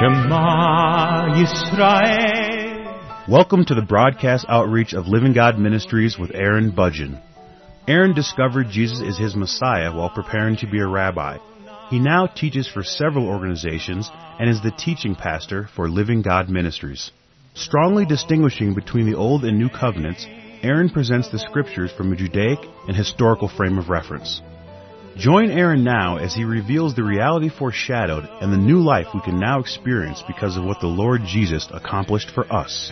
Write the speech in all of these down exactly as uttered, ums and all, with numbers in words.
Shema Yisrael. Welcome to the broadcast outreach of Living God Ministries with Aaron Budgeon. Aaron discovered Jesus is his Messiah while preparing to be a rabbi. He now teaches for several organizations and is the teaching pastor for Living God Ministries. Strongly distinguishing between the Old and New Covenants, Aaron presents the Scriptures from a Judaic and historical frame of reference. Join Aaron now as he reveals the reality foreshadowed and the new life we can now experience because of what the Lord Jesus accomplished for us.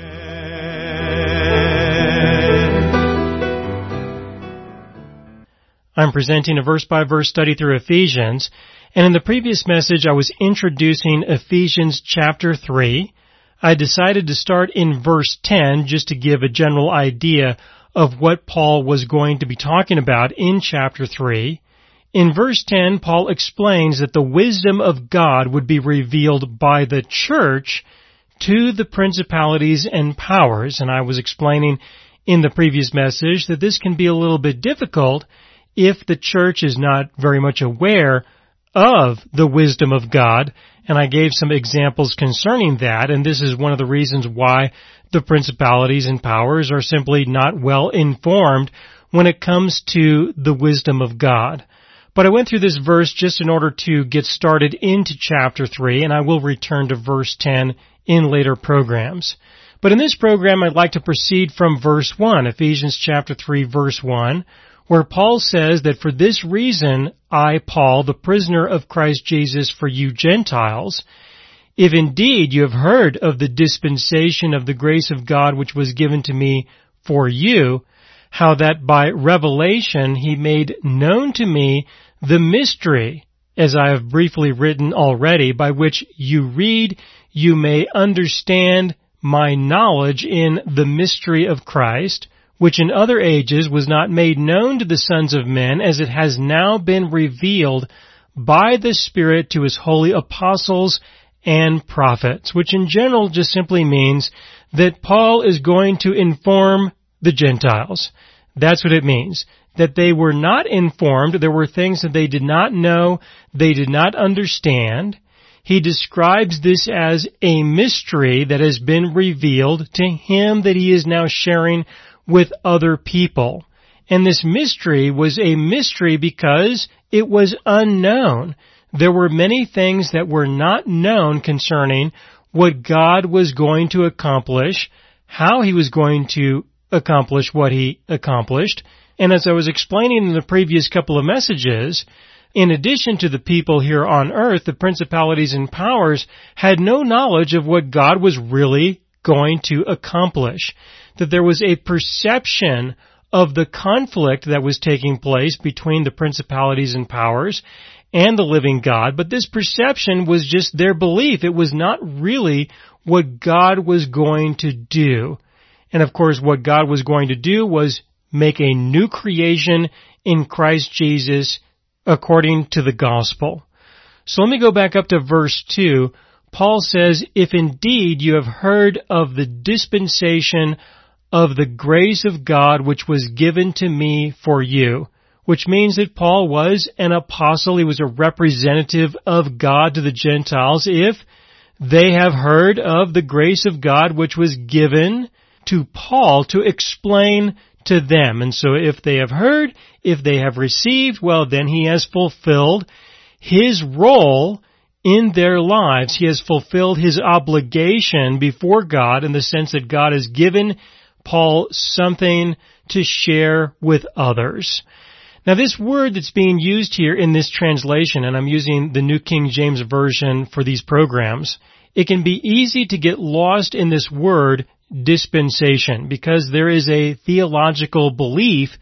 I'm presenting a verse-by-verse study through Ephesians, and in the previous message I was introducing Ephesians chapter three. I decided to start in verse ten just to give a general idea of what Paul was going to be talking about in chapter three. In verse ten, Paul explains that the wisdom of God would be revealed by the church to the principalities and powers, and I was explaining in the previous message that this can be a little bit difficult if the church is not very much aware of the wisdom of God, and I gave some examples concerning that, and this is one of the reasons why the principalities and powers are simply not well informed when it comes to the wisdom of God. But I went through this verse just in order to get started into chapter three, and I will return to verse ten in later programs. But in this program, I'd like to proceed from verse one, Ephesians chapter three, verse one, where Paul says that for this reason, I, Paul, the prisoner of Christ Jesus for you Gentiles, if indeed you have heard of the dispensation of the grace of God which was given to me for you, how that by revelation he made known to me the mystery, as I have briefly written already, by which you read, you may understand my knowledge in the mystery of Christ, which in other ages was not made known to the sons of men, as it has now been revealed by the Spirit to his holy apostles and prophets, which in general just simply means that Paul is going to inform the Gentiles. That's what it means. That they were not informed. There were things that they did not know, they did not understand. He describes this as a mystery that has been revealed to him that he is now sharing with other people. And this mystery was a mystery because it was unknown. There were many things that were not known concerning what God was going to accomplish, how he was going to accomplish what he accomplished. And as I was explaining in the previous couple of messages, in addition to the people here on earth, the principalities and powers had no knowledge of what God was really going to accomplish. That there was a perception of the conflict that was taking place between the principalities and powers and the living God, but this perception was just their belief. It was not really what God was going to do. And of course, what God was going to do was make a new creation in Christ Jesus according to the gospel. So let me go back up to verse two. Paul says, if indeed you have heard of the dispensation of the grace of God which was given to me for you, which means that Paul was an apostle. He was a representative of God to the Gentiles. If they have heard of the grace of God which was given to Paul to explain to them. And so if they have heard, if they have received, well, then he has fulfilled his role in their lives. He has fulfilled his obligation before God in the sense that God has given Paul something to share with others. Now this word that's being used here in this translation, and I'm using the New King James Version for these programs, it can be easy to get lost in this word dispensation because there is a theological belief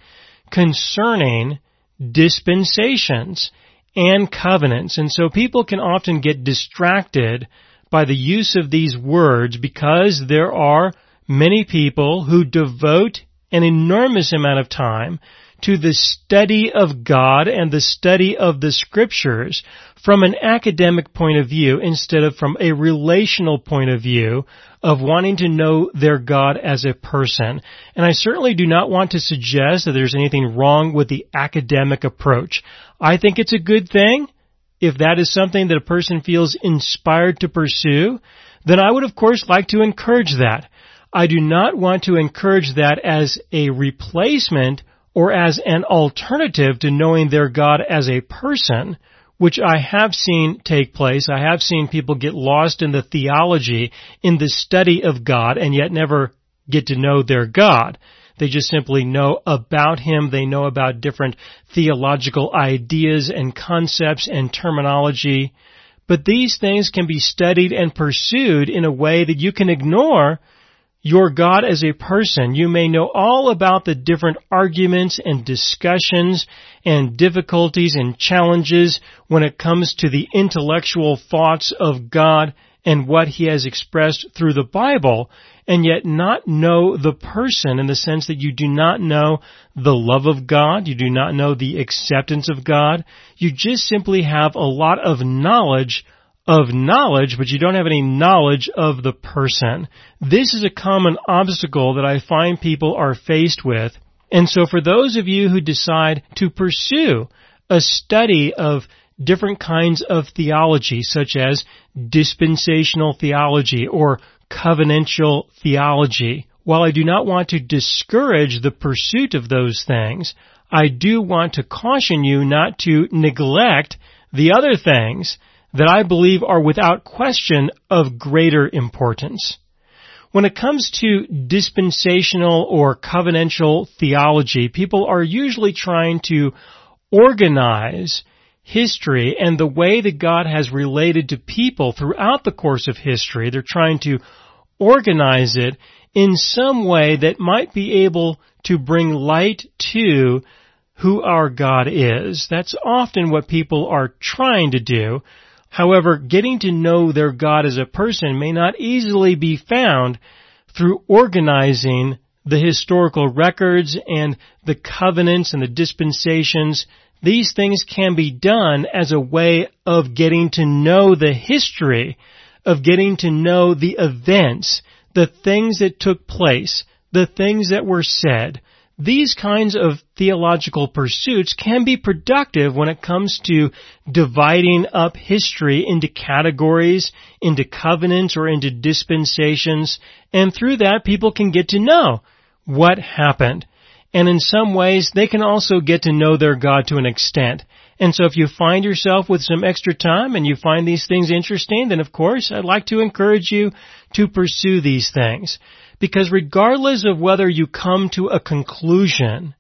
concerning dispensations and covenants. And so people can often get distracted by the use of these words because there are many people who devote an enormous amount of time to the study of God and the study of the Scriptures from an academic point of view instead of from a relational point of view of wanting to know their God as a person. And I certainly do not want to suggest that there's anything wrong with the academic approach. I think it's a good thing. if that is something that a person feels inspired to pursue, then I would of course like to encourage that. I do not want to encourage that as a replacement or as an alternative to knowing their God as a person, which I have seen take place. I have seen people get lost in the theology, in the study of God, and yet never get to know their God. They just simply know about Him. They know about different theological ideas and concepts and terminology. But these things can be studied and pursued in a way that you can ignore your God as a person. You may know all about the different arguments and discussions and difficulties and challenges when it comes to the intellectual thoughts of God and what He has expressed through the Bible, and yet not know the person in the sense that you do not know the love of God, you do not know the acceptance of God. You just simply have a lot of knowledge of knowledge, but you don't have any knowledge of the person. This is a common obstacle that I find people are faced with. And so for those of you who decide to pursue a study of different kinds of theology, such as dispensational theology or covenantal theology, while I do not want to discourage the pursuit of those things, I do want to caution you not to neglect the other things that I believe are without question of greater importance. When it comes to dispensational or covenantal theology, people are usually trying to organize history and the way that God has related to people throughout the course of history. They're trying to organize it in some way that might be able to bring light to who our God is. That's often what people are trying to do. However, getting to know their God as a person may not easily be found through organizing the historical records and the covenants and the dispensations. These things can be done as a way of getting to know the history, of getting to know the events, the things that took place, the things that were said. These kinds of theological pursuits can be productive when it comes to dividing up history into categories, into covenants, or into dispensations, and through that people can get to know what happened. And in some ways, they can also get to know their God to an extent. And so if you find yourself with some extra time and you find these things interesting, then of course I'd like to encourage you to pursue these things. Because regardless of whether you come to a conclusion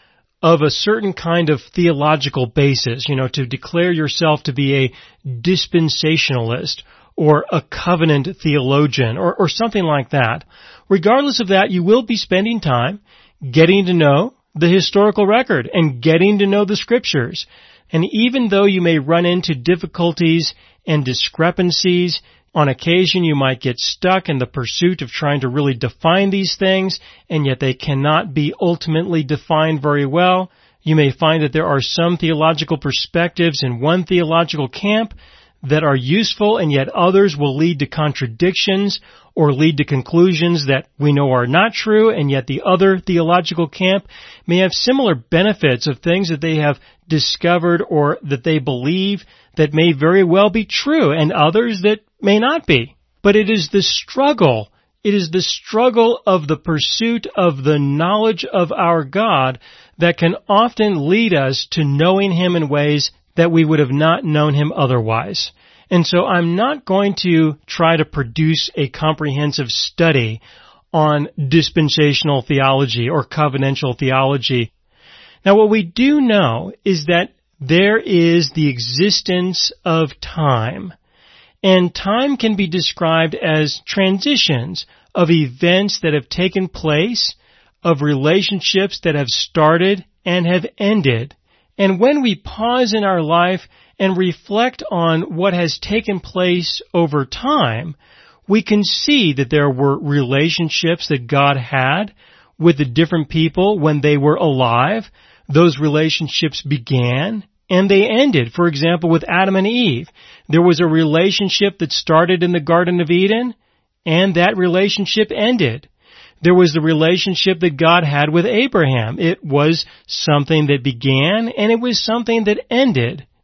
of a certain kind of theological basis, you know, to declare yourself to be a dispensationalist or a covenant theologian or, or something like that, regardless of that, you will be spending time getting to know the historical record and getting to know the Scriptures. And even though you may run into difficulties and discrepancies, on occasion you might get stuck in the pursuit of trying to really define these things, and yet they cannot be ultimately defined very well. You may find that there are some theological perspectives in one theological camp that are useful, and yet others will lead to contradictions or lead to conclusions that we know are not true, and yet the other theological camp may have similar benefits of things that they have discovered or that they believe that may very well be true, and others that may not be. But it is the struggle, it is the struggle of the pursuit of the knowledge of our God that can often lead us to knowing Him in ways that we would have not known Him otherwise. And so I'm not going to try to produce a comprehensive study on dispensational theology or covenantal theology. Now, what we do know is that there is the existence of time. And time can be described as transitions of events that have taken place, of relationships that have started and have ended. And when we pause in our life and reflect on what has taken place over time, we can see that there were relationships that God had with the different people when they were alive. Those relationships began and they ended. For example, with Adam and Eve, there was a relationship that started in the Garden of Eden, and that relationship ended. There was the relationship that God had with Abraham. It was something that began, and it was something that ended.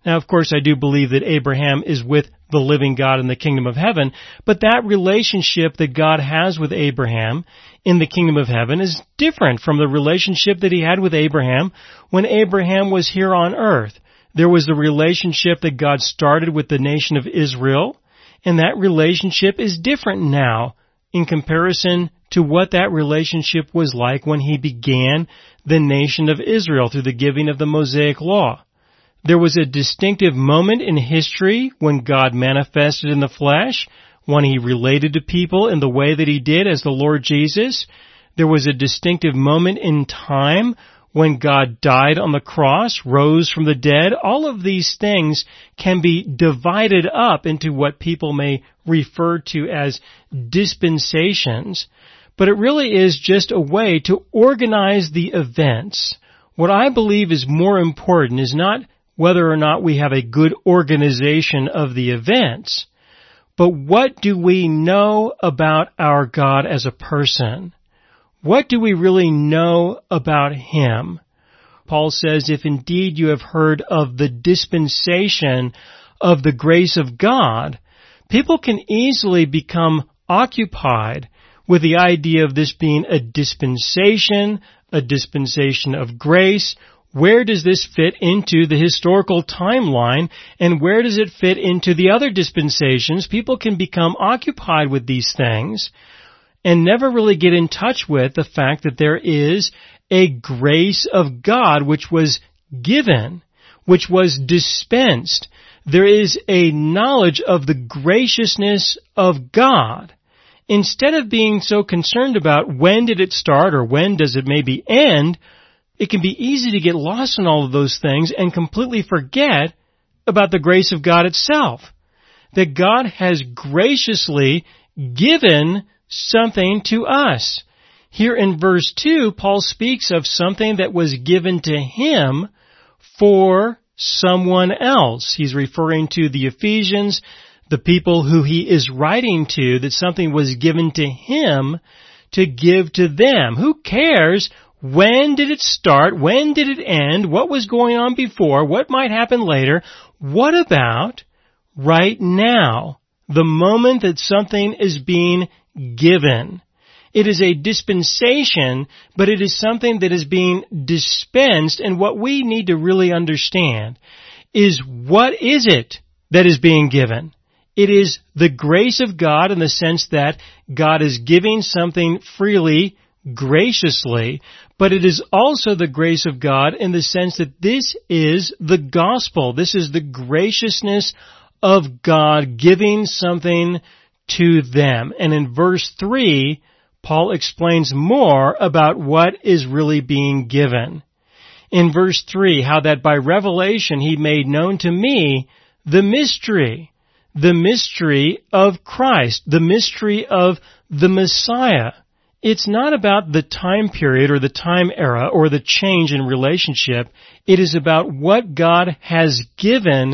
Now, of course, I do believe that Abraham is with the living God in the kingdom of heaven, but that relationship that God has with Abraham in the kingdom of heaven is different from the relationship that he had with Abraham when Abraham was here on earth. There was a relationship that God started with the nation of Israel, and that relationship is different now in comparison to what that relationship was like when he began the nation of Israel through the giving of the Mosaic Law. There was a distinctive moment in history when God manifested in the flesh, when he related to people in the way that he did as the Lord Jesus. There was a distinctive moment in time when God died on the cross, rose from the dead. All of these things can be divided up into what people may refer to as dispensations, but it really is just a way to organize the events. What I believe is more important is not whether or not we have a good organization of the events, but what do we know about our God as a person? What do we really know about Him? Paul says, if indeed you have heard of the dispensation of the grace of God, people can easily become occupied with the idea of this being a dispensation, a dispensation of grace. Where does this fit into the historical timeline, and where does it fit into the other dispensations? People can become occupied with these things and never really get in touch with the fact that there is a grace of God which was given, which was dispensed. There is a knowledge of the graciousness of God. Instead of being so concerned about when did it start or when does it maybe end, it can be easy to get lost in all of those things and completely forget about the grace of God itself. That God has graciously given something to us. Here in verse two, Paul speaks of something that was given to him for someone else. He's referring to the Ephesians, the people who he is writing to, that something was given to him to give to them. Who cares? When did it start? When did it end? What was going on before? What might happen later? What about right now? The moment that something is being given. It is a dispensation, but it is something that is being dispensed, and what we need to really understand is what is it that is being given? It is the grace of God in the sense that God is giving something freely, graciously, but it is also the grace of God in the sense that this is the gospel. This is the graciousness of God giving something to them. And in verse three, Paul explains more about what is really being given. In verse three, how that by revelation he made known to me the mystery, the mystery of Christ, the mystery of the Messiah. It's not about the time period or the time era or the change in relationship. It is about what God has given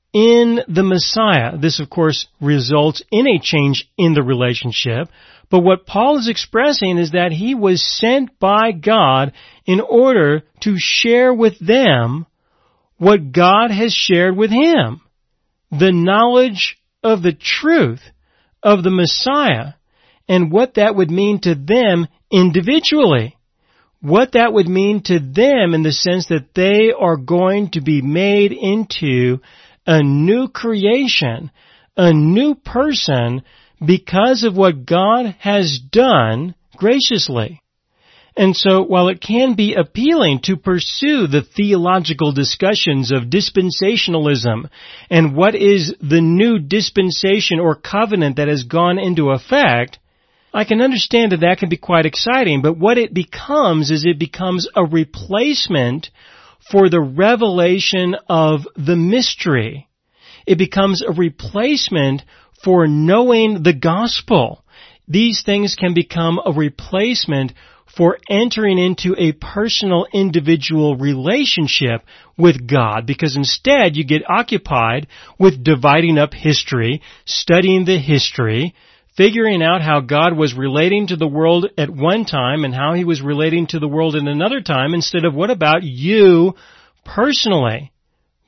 in the Messiah. This, of course, results in a change in the relationship. But what Paul is expressing is that he was sent by God in order to share with them what God has shared with him. The knowledge of the truth of the Messiah and what that would mean to them individually. What that would mean to them in the sense that they are going to be made into a new creation, a new person, because of what God has done graciously. And so, while it can be appealing to pursue the theological discussions of dispensationalism and what is the new dispensation or covenant that has gone into effect, I can understand that that can be quite exciting, but what it becomes is it becomes a replacement for the revelation of the mystery. It becomes a replacement for knowing the gospel. These things can become a replacement for entering into a personal individual relationship with God, because instead you get occupied with dividing up history, studying the history, figuring out how God was relating to the world at one time and how he was relating to the world in another time, instead of what about you personally?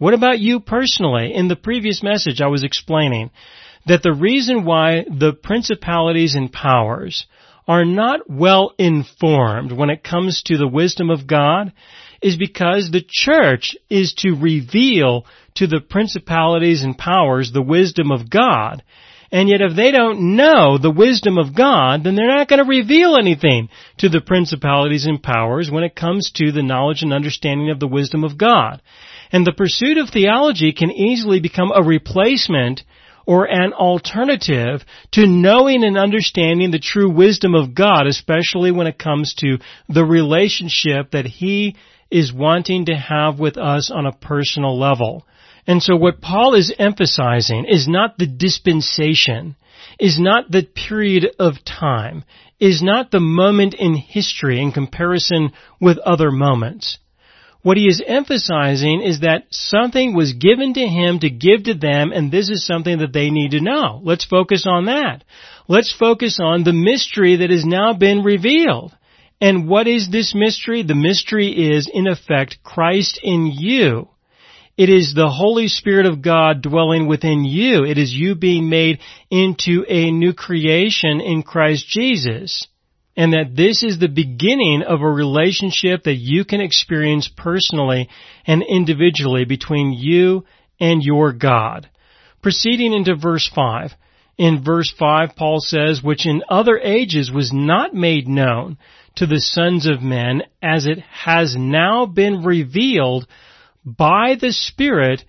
What about you personally? In the previous message I was explaining that the reason why the principalities and powers are not well informed when it comes to the wisdom of God is because the church is to reveal to the principalities and powers the wisdom of God. And yet if they don't know the wisdom of God, then they're not going to reveal anything to the principalities and powers when it comes to the knowledge and understanding of the wisdom of God. And the pursuit of theology can easily become a replacement or an alternative to knowing and understanding the true wisdom of God, especially when it comes to the relationship that He is wanting to have with us on a personal level. And so what Paul is emphasizing is not the dispensation, is not the period of time, is not the moment in history in comparison with other moments. What he is emphasizing is that something was given to him to give to them, and this is something that they need to know. Let's focus on that. Let's focus on the mystery that has now been revealed. And what is this mystery? The mystery is, in effect, Christ in you. It is the Holy Spirit of God dwelling within you. It is you being made into a new creation in Christ Jesus. And that this is the beginning of a relationship that you can experience personally and individually between you and your God. Proceeding into verse five. In verse five, Paul says, which in other ages was not made known to the sons of men, as it has now been revealed by the Spirit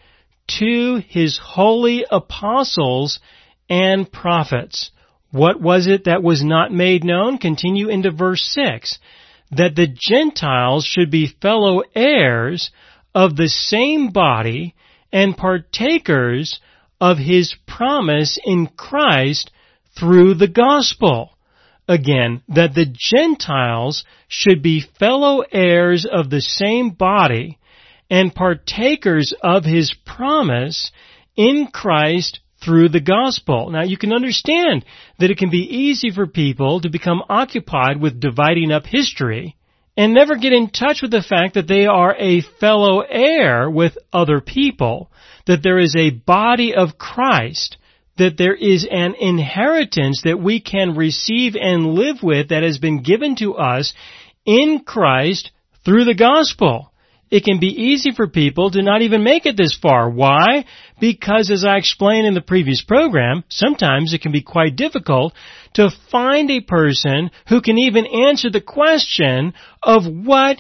to His holy apostles and prophets. What was it that was not made known? Continue into verse six. That the Gentiles should be fellow heirs of the same body and partakers of His promise in Christ through the gospel. Again, that the Gentiles should be fellow heirs of the same body and partakers of His promise in Christ through the gospel. Now, you can understand that it can be easy for people to become occupied with dividing up history and never get in touch with the fact that they are a fellow heir with other people, that there is a body of Christ, that there is an inheritance that we can receive and live with that has been given to us in Christ through the gospel. It can be easy for people to not even make it this far. Why? Because as I explained in the previous program, sometimes it can be quite difficult to find a person who can even answer the question of what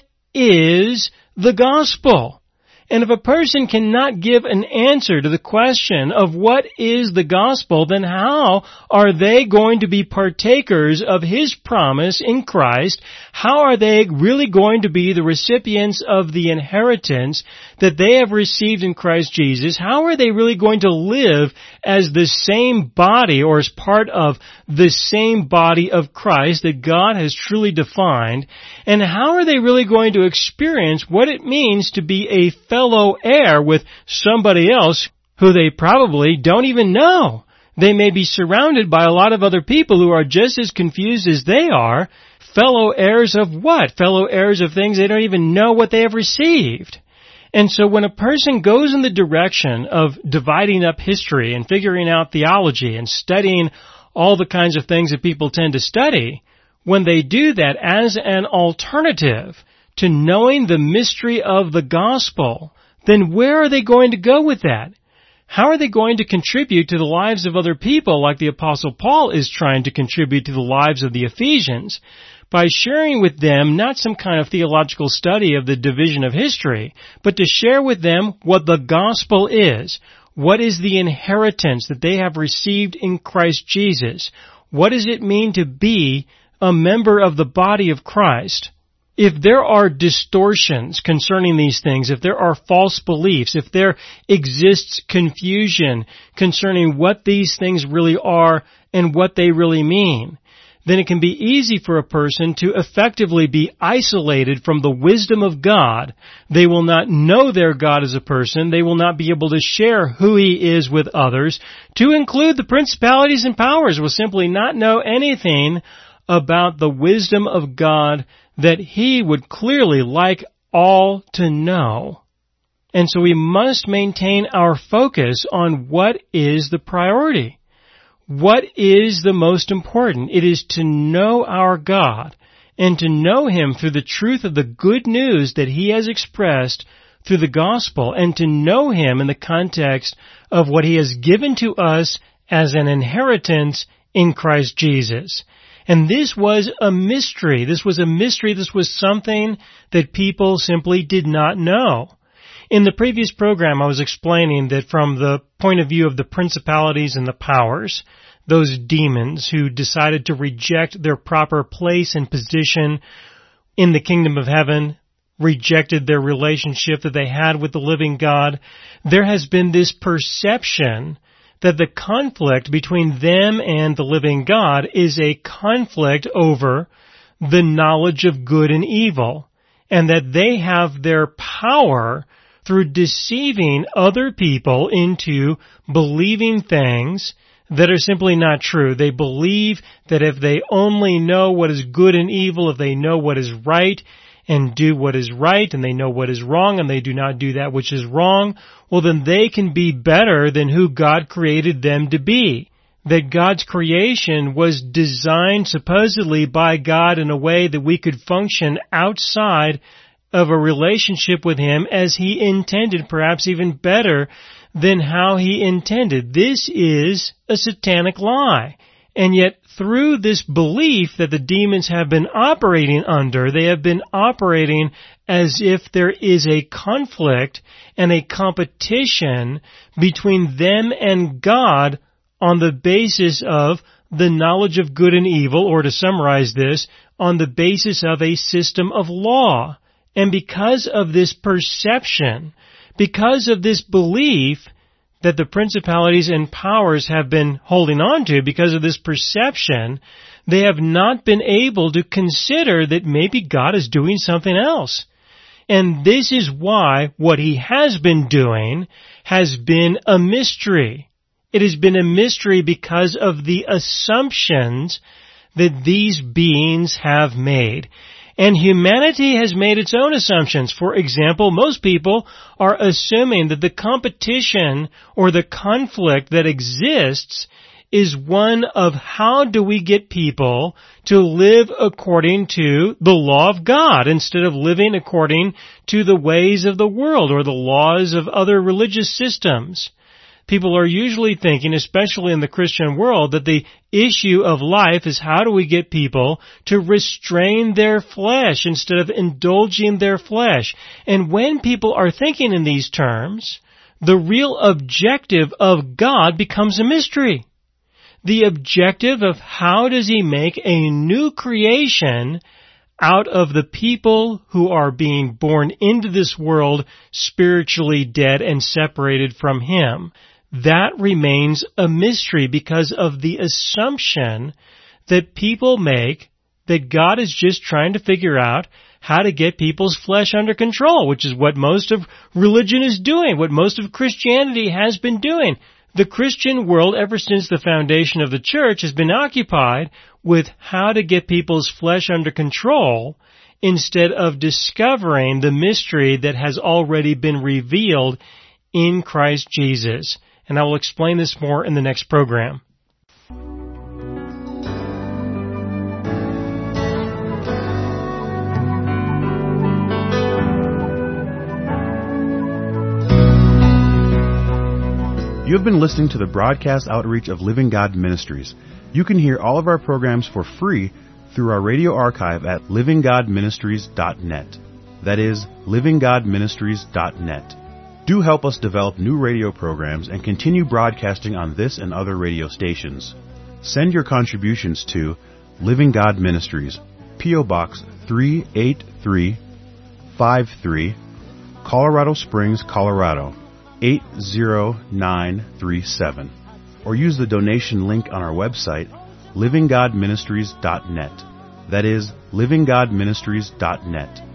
is the gospel. And if a person cannot give an answer to the question of what is the gospel, then how are they going to be partakers of His promise in Christ? How are they really going to be the recipients of the inheritance that they have received in Christ Jesus? How are they really going to live as the same body or as part of the same body of Christ that God has truly defined? And how are they really going to experience what it means to be a fellow heir with somebody else who they probably don't even know? They may be surrounded by a lot of other people who are just as confused as they are. Fellow heirs of what? Fellow heirs of things they don't even know what they have received. And so when a person goes in the direction of dividing up history and figuring out theology and studying all the kinds of things that people tend to study, when they do that as an alternative to knowing the mystery of the gospel, then where are they going to go with that? How are they going to contribute to the lives of other people like the Apostle Paul is trying to contribute to the lives of the Ephesians? By sharing with them not some kind of theological study of the division of history, but to share with them what the gospel is. What is the inheritance that they have received in Christ Jesus? What does it mean to be a member of the body of Christ? If there are distortions concerning these things, if there are false beliefs, if there exists confusion concerning what these things really are and what they really mean, then it can be easy for a person to effectively be isolated from the wisdom of God. They will not know their God as a person. They will not be able to share who He is with others. To include the principalities and powers will simply not know anything about the wisdom of God that He would clearly like all to know. And so we must maintain our focus on what is the priority. What is the most important? It is to know our God and to know Him through the truth of the good news that He has expressed through the gospel, and to know Him in the context of what He has given to us as an inheritance in Christ Jesus. And this was a mystery. This was a mystery. This was something that people simply did not know. In the previous program, I was explaining that from the point of view of the principalities and the powers, those demons who decided to reject their proper place and position in the kingdom of heaven, rejected their relationship that they had with the living God, there has been this perception that the conflict between them and the living God is a conflict over the knowledge of good and evil, and that they have their power through deceiving other people into believing things that are simply not true. They believe that if they only know what is good and evil, if they know what is right and do what is right, and they know what is wrong, and they do not do that which is wrong, well, then they can be better than who God created them to be. That God's creation was designed supposedly by God in a way that we could function outside of a relationship with Him as He intended, perhaps even better than how He intended. This is a satanic lie. And yet, through this belief that the demons have been operating under, they have been operating as if there is a conflict and a competition between them and God on the basis of the knowledge of good and evil, or to summarize this, on the basis of a system of law. And because of this perception, because of this belief that the principalities and powers have been holding on to, because of this perception, they have not been able to consider that maybe God is doing something else. And this is why what He has been doing has been a mystery. It has been a mystery because of the assumptions that these beings have made. And humanity has made its own assumptions. For example, most people are assuming that the competition or the conflict that exists is one of how do we get people to live according to the law of God instead of living according to the ways of the world or the laws of other religious systems. People are usually thinking, especially in the Christian world, that the issue of life is how do we get people to restrain their flesh instead of indulging their flesh. And when people are thinking in these terms, the real objective of God becomes a mystery. The objective of how does He make a new creation out of the people who are being born into this world spiritually dead and separated from Him. That remains a mystery because of the assumption that people make that God is just trying to figure out how to get people's flesh under control, which is what most of religion is doing, what most of Christianity has been doing. The Christian world, ever since the foundation of the church, has been occupied with how to get people's flesh under control instead of discovering the mystery that has already been revealed in Christ Jesus. And I will explain this more in the next program. You have been listening to the broadcast outreach of Living God Ministries. You can hear all of our programs for free through our radio archive at living god ministries dot net. That is, living god ministries dot net. Do help us develop new radio programs and continue broadcasting on this and other radio stations. Send your contributions to Living God Ministries, P O Box three eight three five three, Colorado Springs, Colorado eight zero nine three seven, or use the donation link on our website, living god ministries dot net. That is, living god ministries dot net.